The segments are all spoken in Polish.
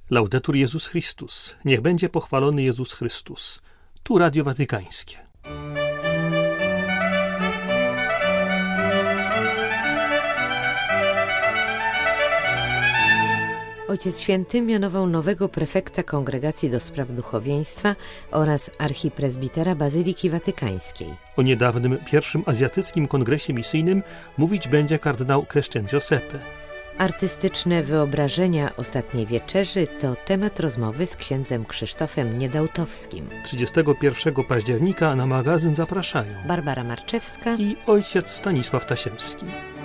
Laudetur Jezus Chrystus. Niech będzie pochwalony Jezus Chrystus. Tu Radio Watykańskie. Ojciec Święty mianował nowego prefekta Kongregacji do Spraw Duchowieństwa oraz archipresbitera Bazyliki Watykańskiej. O niedawnym pierwszym azjatyckim kongresie misyjnym mówić będzie kardynał Crescenzio Sepe. Artystyczne wyobrażenia Ostatniej Wieczerzy to temat rozmowy z księdzem Krzysztofem Niedałtowskim. 31 października na magazyn zapraszają Barbara Marczewska i ojciec Stanisław Tasiemski.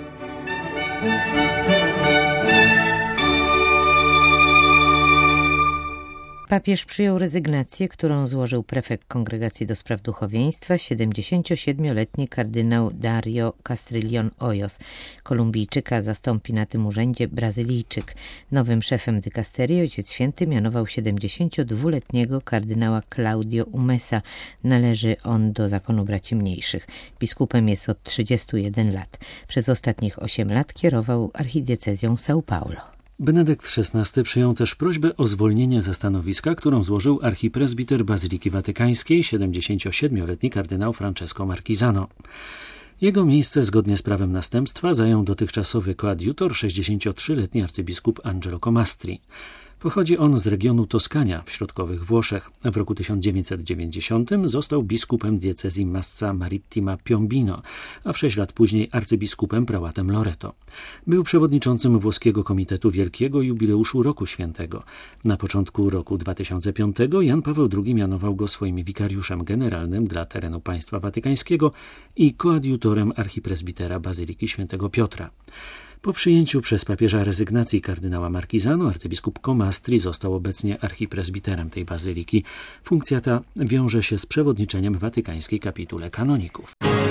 Papież przyjął rezygnację, którą złożył prefekt Kongregacji do Spraw Duchowieństwa, 77-letni kardynał Dario Castrillion Hoyos. Kolumbijczyka zastąpi na tym urzędzie Brazylijczyk. Nowym szefem dykasterii Ojciec Święty mianował 72-letniego kardynała Claudio Umesa. Należy on do zakonu braci mniejszych. Biskupem jest od 31 lat. Przez ostatnich 8 lat kierował archidiecezją São Paulo. Benedykt XVI przyjął też prośbę o zwolnienie ze stanowiska, którą złożył archipresbiter Bazyliki Watykańskiej, 77-letni kardynał Francesco Marquisano. Jego miejsce zgodnie z prawem następstwa zajął dotychczasowy koadjutor, 63-letni arcybiskup Angelo Comastri. Pochodzi on z regionu Toskania w środkowych Włoszech. W roku 1990 został biskupem diecezji Massa Marittima Piombino, a w 6 lat później arcybiskupem prałatem Loreto. Był przewodniczącym włoskiego Komitetu Wielkiego Jubileuszu Roku Świętego. Na początku roku 2005 Jan Paweł II mianował go swoim wikariuszem generalnym dla terenu państwa watykańskiego i koadjutorem archipresbitera Bazyliki Świętego Piotra. Po przyjęciu przez papieża rezygnacji kardynała Marquisano, arcybiskup Comastri został obecnie archipresbiterem tej bazyliki. Funkcja ta wiąże się z przewodniczeniem watykańskiej kapitule kanoników.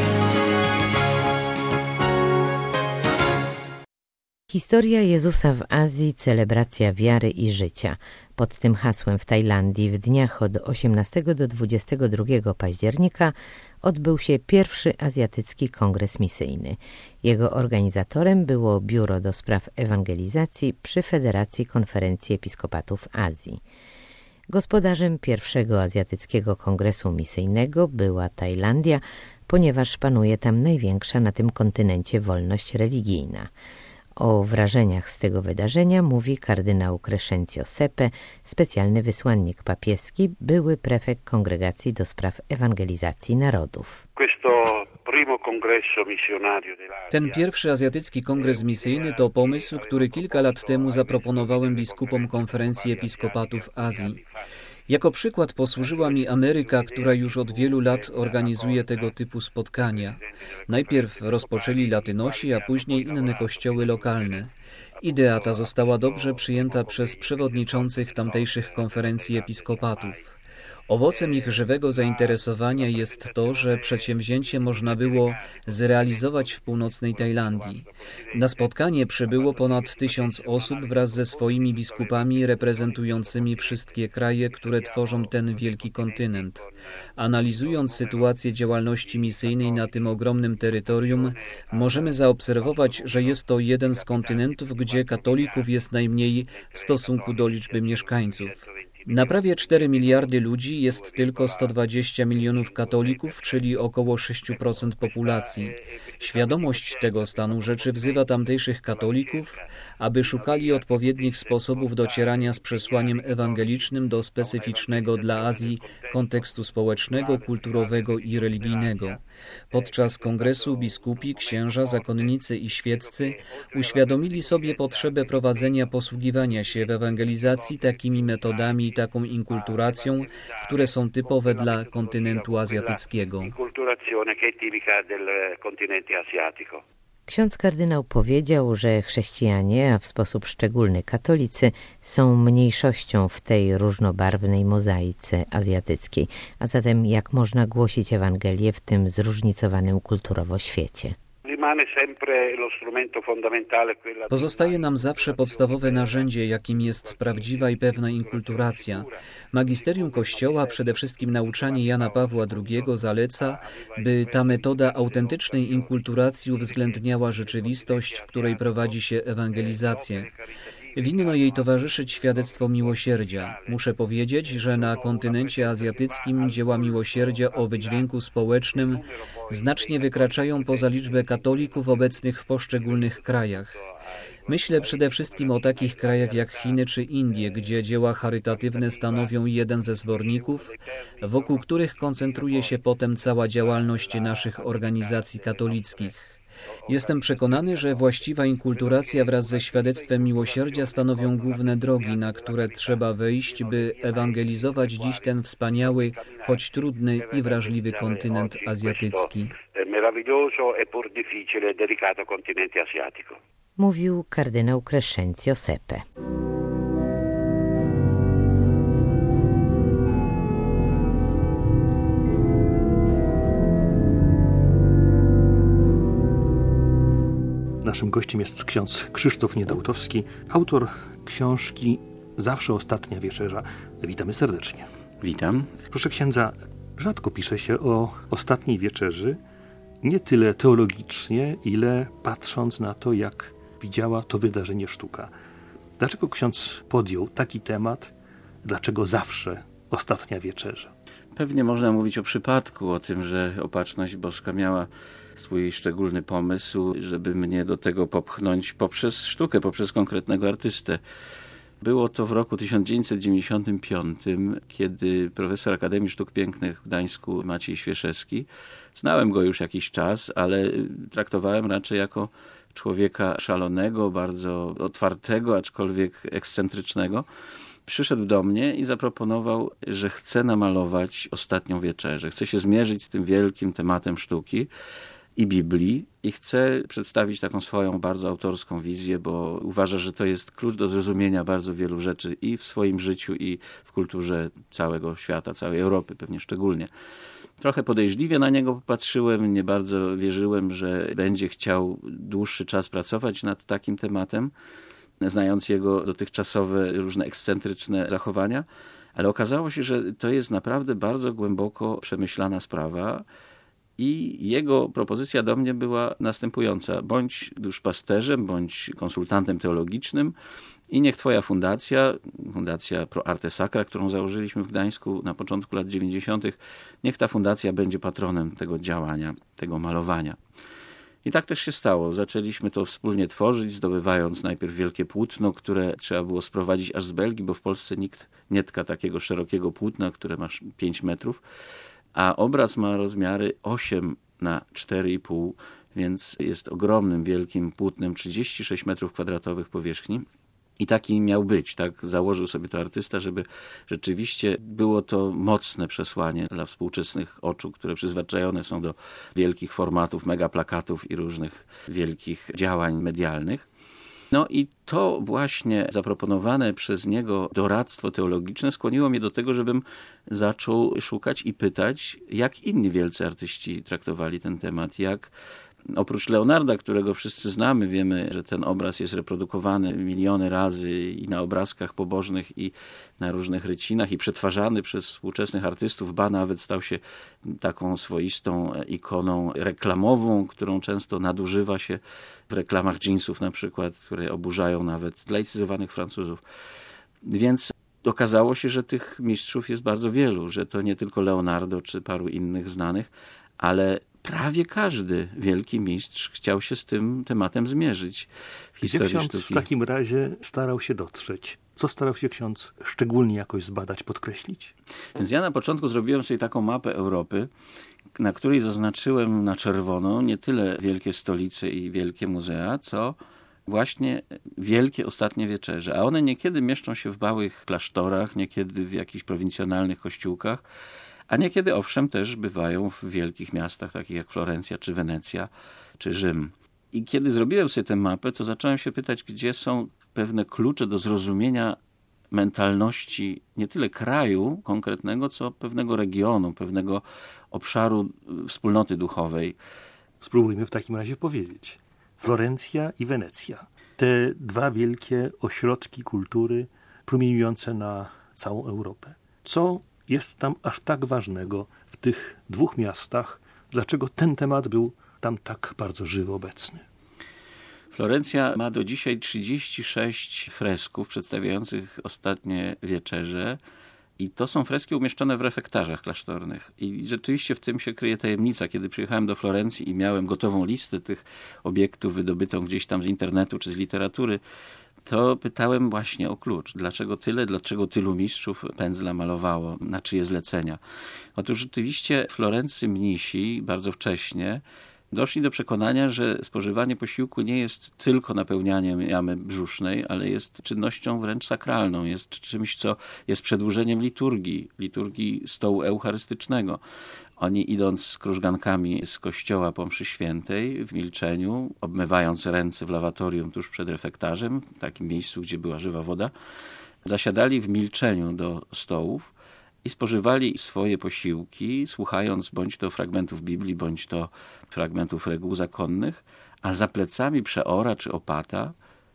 Historia Jezusa w Azji, celebracja wiary i życia. Pod tym hasłem w Tajlandii w dniach od 18 do 22 października odbył się pierwszy azjatycki kongres misyjny. Jego organizatorem było Biuro do Spraw Ewangelizacji przy Federacji Konferencji Episkopatów Azji. Gospodarzem pierwszego azjatyckiego kongresu misyjnego była Tajlandia, ponieważ panuje tam największa na tym kontynencie wolność religijna. O wrażeniach z tego wydarzenia mówi kardynał Crescenzio Sepe, specjalny wysłannik papieski, były prefekt Kongregacji do Spraw Ewangelizacji Narodów. Ten pierwszy azjatycki kongres misyjny to pomysł, który kilka lat temu zaproponowałem biskupom Konferencji Episkopatów Azji. Jako przykład posłużyła mi Ameryka, która już od wielu lat organizuje tego typu spotkania. Najpierw rozpoczęli latynosi, a później inne kościoły lokalne. Idea ta została dobrze przyjęta przez przewodniczących tamtejszych konferencji episkopatów. Owocem ich żywego zainteresowania jest to, że przedsięwzięcie można było zrealizować w północnej Tajlandii. Na spotkanie przybyło ponad 1000 osób wraz ze swoimi biskupami reprezentującymi wszystkie kraje, które tworzą ten wielki kontynent. Analizując sytuację działalności misyjnej na tym ogromnym terytorium, możemy zaobserwować, że jest to jeden z kontynentów, gdzie katolików jest najmniej w stosunku do liczby mieszkańców. Na prawie 4 miliardy ludzi jest tylko 120 milionów katolików, czyli około 6% populacji. Świadomość tego stanu rzeczy wzywa tamtejszych katolików, aby szukali odpowiednich sposobów docierania z przesłaniem ewangelicznym do specyficznego dla Azji kontekstu społecznego, kulturowego i religijnego. Podczas kongresu biskupi, księża, zakonnicy i świeccy uświadomili sobie potrzebę prowadzenia posługiwania się w ewangelizacji takimi metodami i taką inkulturacją, które są typowe dla kontynentu azjatyckiego. Ksiądz kardynał powiedział, że chrześcijanie, a w sposób szczególny katolicy, są mniejszością w tej różnobarwnej mozaice azjatyckiej, a zatem jak można głosić Ewangelię w tym zróżnicowanym kulturowo świecie? Pozostaje nam zawsze podstawowe narzędzie, jakim jest prawdziwa i pewna inkulturacja. Magisterium Kościoła, przede wszystkim nauczanie Jana Pawła II, zaleca, by ta metoda autentycznej inkulturacji uwzględniała rzeczywistość, w której prowadzi się ewangelizację. Winno jej towarzyszyć świadectwo miłosierdzia. Muszę powiedzieć, że na kontynencie azjatyckim dzieła miłosierdzia o wydźwięku społecznym znacznie wykraczają poza liczbę katolików obecnych w poszczególnych krajach. Myślę przede wszystkim o takich krajach jak Chiny czy Indie, gdzie dzieła charytatywne stanowią jeden ze zworników, wokół których koncentruje się potem cała działalność naszych organizacji katolickich. Jestem przekonany, że właściwa inkulturacja wraz ze świadectwem miłosierdzia stanowią główne drogi, na które trzeba wejść, by ewangelizować dziś ten wspaniały, choć trudny i wrażliwy kontynent azjatycki. Mówił kardynał Crescenzio Sepe. Naszym gościem jest ksiądz Krzysztof Niedautowski, autor książki Zawsze ostatnia wieczerza. Witamy serdecznie. Witam. Proszę księdza, rzadko pisze się o ostatniej wieczerzy, nie tyle teologicznie, ile patrząc na to, jak widziała to wydarzenie sztuka. Dlaczego ksiądz podjął taki temat? Dlaczego zawsze ostatnia wieczerza? Pewnie można mówić o przypadku, o tym, że Opatrzność Boska miała swój szczególny pomysł, żeby mnie do tego popchnąć poprzez sztukę, poprzez konkretnego artystę. Było to w roku 1995, kiedy profesor Akademii Sztuk Pięknych w Gdańsku Maciej Świeszewski, znałem go już jakiś czas, ale traktowałem raczej jako człowieka szalonego, bardzo otwartego, aczkolwiek ekscentrycznego, przyszedł do mnie i zaproponował, że chce namalować ostatnią wieczerzę. Chce się zmierzyć z tym wielkim tematem sztuki i Biblii i chce przedstawić taką swoją bardzo autorską wizję, bo uważa, że to jest klucz do zrozumienia bardzo wielu rzeczy i w swoim życiu, i w kulturze całego świata, całej Europy pewnie szczególnie. Trochę podejrzliwie na niego popatrzyłem, nie bardzo wierzyłem, że będzie chciał dłuższy czas pracować nad takim tematem, znając jego dotychczasowe różne ekscentryczne zachowania, ale okazało się, że to jest naprawdę bardzo głęboko przemyślana sprawa i jego propozycja do mnie była następująca: bądź duszpasterzem, bądź konsultantem teologicznym i niech twoja fundacja Pro Arte Sacra, którą założyliśmy w Gdańsku na początku lat 90., niech ta fundacja będzie patronem tego działania, tego malowania. I tak też się stało. Zaczęliśmy to wspólnie tworzyć, zdobywając najpierw wielkie płótno, które trzeba było sprowadzić aż z Belgii, bo w Polsce nikt nie tka takiego szerokiego płótna, które ma 5 metrów, a obraz ma rozmiary 8 na 4,5, więc jest ogromnym, wielkim płótnem, 36 metrów kwadratowych powierzchni. I taki miał być, tak założył sobie to artysta, żeby rzeczywiście było to mocne przesłanie dla współczesnych oczu, które przyzwyczajone są do wielkich formatów, megaplakatów i różnych wielkich działań medialnych. No i to właśnie zaproponowane przez niego doradztwo teologiczne skłoniło mnie do tego, żebym zaczął szukać i pytać, jak inni wielcy artyści traktowali ten temat, jak oprócz Leonarda, którego wszyscy znamy, wiemy, że ten obraz jest reprodukowany miliony razy i na obrazkach pobożnych, i na różnych rycinach, i przetwarzany przez współczesnych artystów, ba nawet stał się taką swoistą ikoną reklamową, którą często nadużywa się w reklamach jeansów na przykład, które oburzają nawet zlaicyzowanych Francuzów. Więc okazało się, że tych mistrzów jest bardzo wielu, że to nie tylko Leonardo czy paru innych znanych, ale prawie każdy wielki mistrz chciał się z tym tematem zmierzyć w historii ksiądz sztuki. W takim razie starał się dotrzeć? Co starał się ksiądz szczególnie jakoś zbadać, podkreślić? Więc ja na początku zrobiłem sobie taką mapę Europy, na której zaznaczyłem na czerwono nie tyle wielkie stolice i wielkie muzea, co właśnie wielkie ostatnie wieczerze. A one niekiedy mieszczą się w małych klasztorach, niekiedy w jakichś prowincjonalnych kościółkach, a niekiedy owszem też bywają w wielkich miastach, takich jak Florencja, czy Wenecja, czy Rzym. I kiedy zrobiłem sobie tę mapę, to zacząłem się pytać, gdzie są pewne klucze do zrozumienia mentalności nie tyle kraju konkretnego, co pewnego regionu, pewnego obszaru wspólnoty duchowej. Spróbujmy w takim razie powiedzieć. Florencja i Wenecja. Te dwa wielkie ośrodki kultury promieniujące na całą Europę. Co jest tam aż tak ważnego w tych dwóch miastach? Dlaczego ten temat był tam tak bardzo żywo obecny? Florencja ma do dzisiaj 36 fresków przedstawiających ostatnie wieczerze i to są freski umieszczone w refektarzach klasztornych. I rzeczywiście w tym się kryje tajemnica. Kiedy przyjechałem do Florencji i miałem gotową listę tych obiektów wydobytą gdzieś tam z internetu czy z literatury, to pytałem właśnie o klucz. Dlaczego tyle? Dlaczego tylu mistrzów pędzla malowało? Na czyje zlecenia? Otóż rzeczywiście florenccy mnisi bardzo wcześnie doszli do przekonania, że spożywanie posiłku nie jest tylko napełnianiem jamy brzusznej, ale jest czynnością wręcz sakralną, jest czymś, co jest przedłużeniem liturgii stołu eucharystycznego. Oni idąc z krużgankami z kościoła po mszy świętej w milczeniu, obmywając ręce w lawatorium tuż przed refektarzem, w takim miejscu, gdzie była żywa woda, zasiadali w milczeniu do stołów i spożywali swoje posiłki, słuchając bądź to fragmentów Biblii, bądź to fragmentów reguł zakonnych, a za plecami przeora czy opata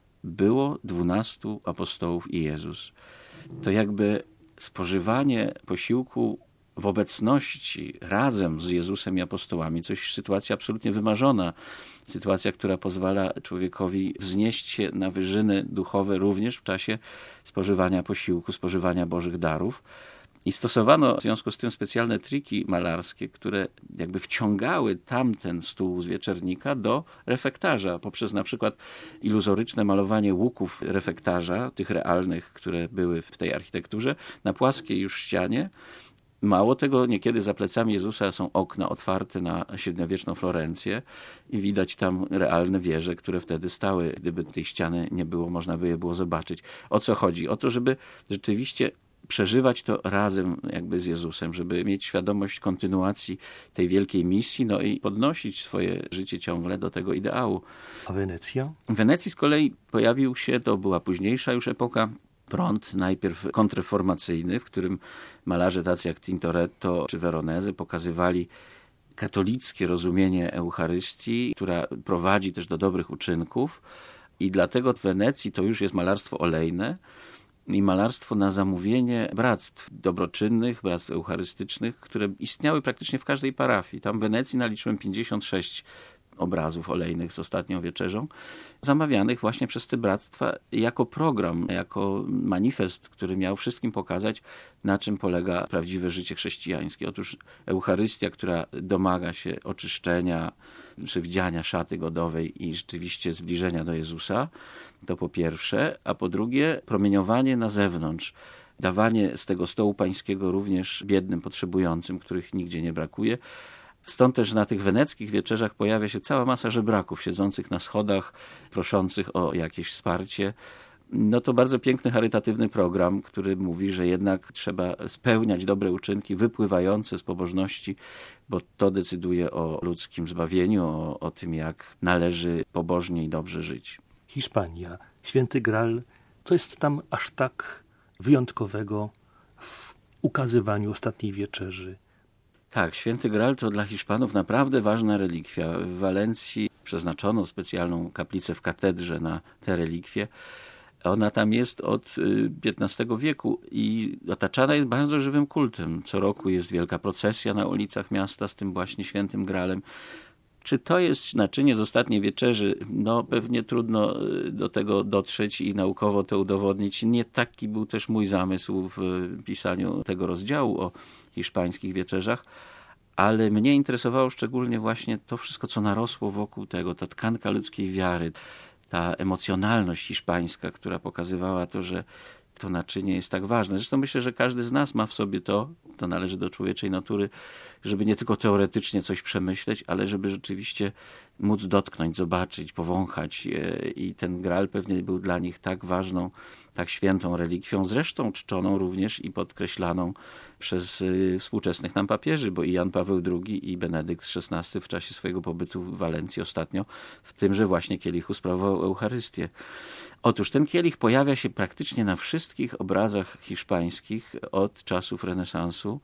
było 12 apostołów i Jezus. To jakby spożywanie posiłku w obecności, razem z Jezusem i apostołami, sytuacja absolutnie wymarzona, sytuacja, która pozwala człowiekowi wznieść się na wyżyny duchowe również w czasie spożywania posiłku, spożywania Bożych darów. I stosowano w związku z tym specjalne triki malarskie, które jakby wciągały tamten stół z wieczernika do refektarza, poprzez na przykład iluzoryczne malowanie łuków refektarza, tych realnych, które były w tej architekturze, na płaskiej już ścianie. Mało tego, niekiedy za plecami Jezusa są okna otwarte na średniowieczną Florencję i widać tam realne wieże, które wtedy stały. Gdyby tej ściany nie było, można by je było zobaczyć. O co chodzi? O to, żeby rzeczywiście przeżywać to razem jakby z Jezusem, żeby mieć świadomość kontynuacji tej wielkiej misji, no i podnosić swoje życie ciągle do tego ideału. A Wenecja? W Wenecji z kolei pojawił się, to była późniejsza już epoka, prąd najpierw kontrreformacyjny, w którym malarze tacy jak Tintoretto czy Veronese pokazywali katolickie rozumienie Eucharystii, która prowadzi też do dobrych uczynków i dlatego w Wenecji to już jest malarstwo olejne i malarstwo na zamówienie bractw dobroczynnych, bractw eucharystycznych, które istniały praktycznie w każdej parafii. Tam w Wenecji naliczyłem 56 obrazów olejnych z ostatnią wieczerzą, zamawianych właśnie przez te bractwa jako program, jako manifest, który miał wszystkim pokazać, na czym polega prawdziwe życie chrześcijańskie. Otóż Eucharystia, która domaga się oczyszczenia, przywdziania szaty godowej i rzeczywiście zbliżenia do Jezusa, to po pierwsze, a po drugie promieniowanie na zewnątrz, dawanie z tego stołu pańskiego również biednym, potrzebującym, których nigdzie nie brakuje. Stąd też na tych weneckich wieczerzach pojawia się cała masa żebraków siedzących na schodach, proszących o jakieś wsparcie. No to bardzo piękny, charytatywny program, który mówi, że jednak trzeba spełniać dobre uczynki wypływające z pobożności, bo to decyduje o ludzkim zbawieniu, o tym, jak należy pobożnie i dobrze żyć. Hiszpania, Święty Graal, co jest tam aż tak wyjątkowego w ukazywaniu ostatniej wieczerzy? Tak, Święty Graal to dla Hiszpanów naprawdę ważna relikwia. W Walencji przeznaczono specjalną kaplicę w katedrze na tę relikwię. Ona tam jest od XV wieku i otaczana jest bardzo żywym kultem. Co roku jest wielka procesja na ulicach miasta z tym właśnie Świętym Graalem. Czy to jest naczynie z ostatniej wieczerzy? No pewnie trudno do tego dotrzeć i naukowo to udowodnić. Nie taki był też mój zamysł w pisaniu tego rozdziału o hiszpańskich wieczerzach, ale mnie interesowało szczególnie właśnie to wszystko, co narosło wokół tego, ta tkanka ludzkiej wiary, ta emocjonalność hiszpańska, która pokazywała to, że to naczynie jest tak ważne. Zresztą myślę, że każdy z nas ma w sobie to należy do człowieczej natury, żeby nie tylko teoretycznie coś przemyśleć, ale żeby rzeczywiście móc dotknąć, zobaczyć, powąchać. I ten Graal pewnie był dla nich tak ważną, tak świętą relikwią, zresztą czczoną również i podkreślaną przez współczesnych nam papieży, bo i Jan Paweł II i Benedykt XVI w czasie swojego pobytu w Walencji ostatnio w tymże właśnie kielichu sprawował Eucharystię. Otóż ten kielich pojawia się praktycznie na wszystkich obrazach hiszpańskich od czasów renesansu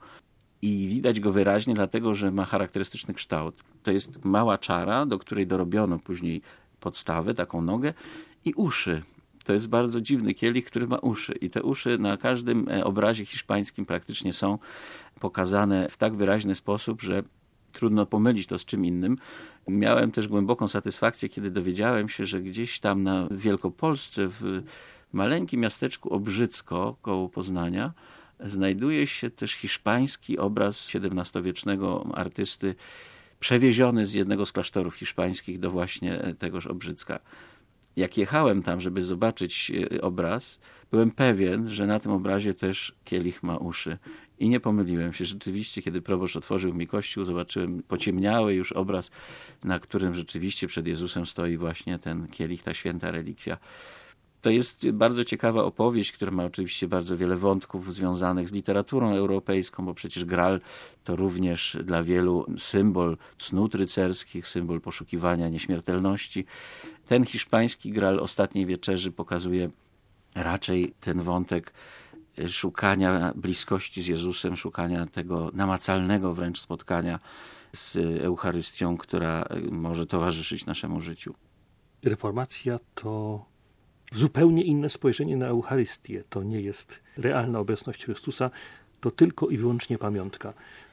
i widać go wyraźnie, dlatego że ma charakterystyczny kształt. To jest mała czara, do której dorobiono później podstawę, taką nogę i uszy. To jest bardzo dziwny kielich, który ma uszy i te uszy na każdym obrazie hiszpańskim praktycznie są pokazane w tak wyraźny sposób, że trudno pomylić to z czym innym. Miałem też głęboką satysfakcję, kiedy dowiedziałem się, że gdzieś tam na Wielkopolsce, w maleńkim miasteczku Obrzycko koło Poznania, znajduje się też hiszpański obraz XVII-wiecznego artysty, przewieziony z jednego z klasztorów hiszpańskich do właśnie tegoż Obrzycka. Jak jechałem tam, żeby zobaczyć obraz, byłem pewien, że na tym obrazie też kielich ma uszy. I nie pomyliłem się. Rzeczywiście, kiedy proboszcz otworzył mi kościół, zobaczyłem pociemniały już obraz, na którym rzeczywiście przed Jezusem stoi właśnie ten kielich, ta święta relikwia. To jest bardzo ciekawa opowieść, która ma oczywiście bardzo wiele wątków związanych z literaturą europejską, bo przecież Graal to również dla wielu symbol cnót rycerskich, symbol poszukiwania nieśmiertelności. Ten hiszpański Graal Ostatniej Wieczerzy pokazuje raczej ten wątek szukania bliskości z Jezusem, szukania tego namacalnego wręcz spotkania z Eucharystią, która może towarzyszyć naszemu życiu. Reformacja to zupełnie inne spojrzenie na Eucharystię. To nie jest realna obecność Chrystusa, to tylko i wyłącznie pamiątka.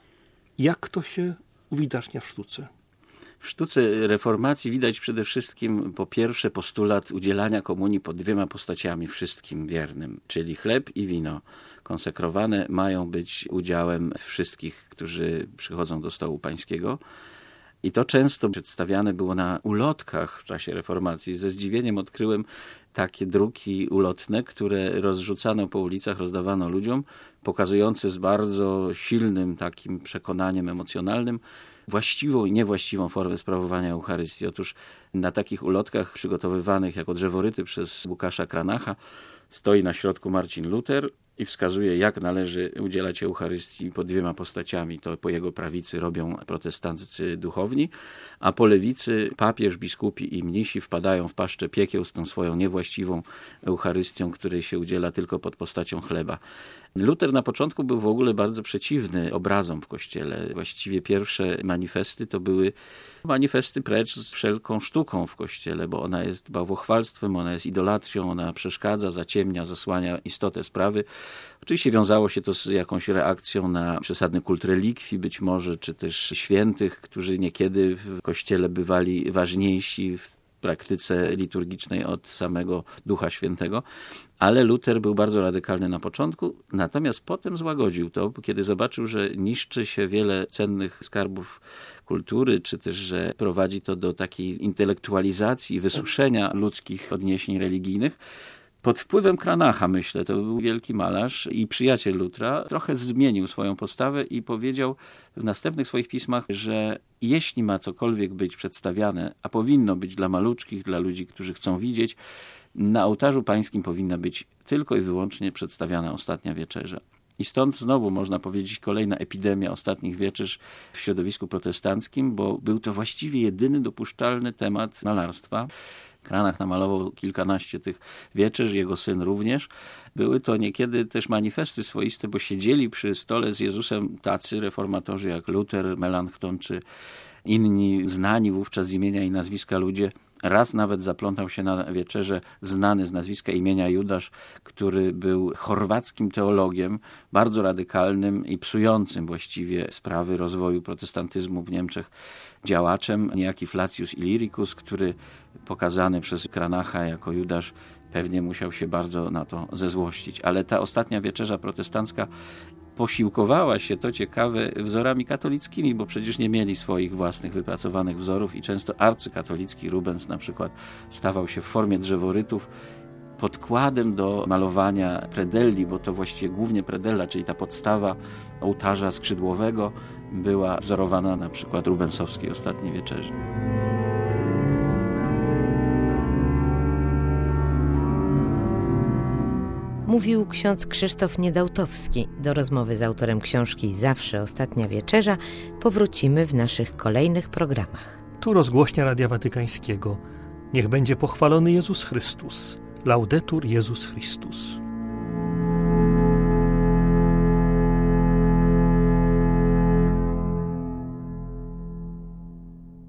Jak to się uwidacznia w sztuce? W sztuce reformacji widać przede wszystkim po pierwsze postulat udzielania komunii pod dwiema postaciami wszystkim wiernym, czyli chleb i wino. Konsekrowane mają być udziałem wszystkich, którzy przychodzą do stołu pańskiego. I to często przedstawiane było na ulotkach w czasie reformacji. Ze zdziwieniem odkryłem takie druki ulotne, które rozrzucano po ulicach, rozdawano ludziom, pokazujące z bardzo silnym takim przekonaniem emocjonalnym właściwą i niewłaściwą formę sprawowania Eucharystii. Otóż na takich ulotkach przygotowywanych jako drzeworyty przez Łukasza Kranacha stoi na środku Marcin Luter i wskazuje, jak należy udzielać Eucharystii pod dwiema postaciami. To po jego prawicy robią protestanccy duchowni, a po lewicy papież, biskupi i mnisi wpadają w paszczę piekieł z tą swoją niewłaściwą Eucharystią, której się udziela tylko pod postacią chleba. Luter na początku był w ogóle bardzo przeciwny obrazom w Kościele. Właściwie pierwsze manifesty to były manifesty precz z wszelką sztuką w Kościele, bo ona jest bałwochwalstwem, ona jest idolatrią, ona przeszkadza, zaciemnia, zasłania istotę sprawy. Oczywiście wiązało się to z jakąś reakcją na przesadny kult relikwii być może, czy też świętych, którzy niekiedy w Kościele bywali ważniejsi w praktyce liturgicznej od samego Ducha Świętego, ale Luter był bardzo radykalny na początku, natomiast potem złagodził to, kiedy zobaczył, że niszczy się wiele cennych skarbów kultury, czy też, że prowadzi to do takiej intelektualizacji, wysuszenia ludzkich odniesień religijnych. Pod wpływem Kranacha, myślę, to był wielki malarz i przyjaciel Lutra, trochę zmienił swoją postawę i powiedział w następnych swoich pismach, że jeśli ma cokolwiek być przedstawiane, a powinno być dla maluczkich, dla ludzi, którzy chcą widzieć, na ołtarzu pańskim powinna być tylko i wyłącznie przedstawiana Ostatnia Wieczerza. I stąd znowu można powiedzieć kolejna epidemia ostatnich wieczerzy w środowisku protestanckim, bo był to właściwie jedyny dopuszczalny temat malarstwa. Kranach namalował kilkanaście tych wieczerzy, jego syn również. Były to niekiedy też manifesty swoiste, bo siedzieli przy stole z Jezusem tacy reformatorzy jak Luter, Melanchthon czy inni znani wówczas z imienia i nazwiska ludzie. Raz nawet zaplątał się na wieczerze znany z nazwiska imienia Judasz, który był chorwackim teologiem, bardzo radykalnym i psującym właściwie sprawy rozwoju protestantyzmu w Niemczech działaczem, niejaki Flacius Illyricus, który pokazany przez Kranacha jako Judasz pewnie musiał się bardzo na to zezłościć. Ale ta Ostatnia Wieczerza protestancka posiłkowała się, to ciekawe, wzorami katolickimi, bo przecież nie mieli swoich własnych wypracowanych wzorów i często arcykatolicki Rubens na przykład stawał się w formie drzeworytów podkładem do malowania predelli, bo to właściwie głównie predella, czyli ta podstawa ołtarza skrzydłowego była wzorowana na przykład rubensowskiej Ostatniej Wieczerzy. Mówił ksiądz Krzysztof Niedałtowski. Do rozmowy z autorem książki Zawsze Ostatnia Wieczerza powrócimy w naszych kolejnych programach. Tu rozgłośnia Radia Watykańskiego. Niech będzie pochwalony Jezus Chrystus. Laudetur Jezus Chrystus.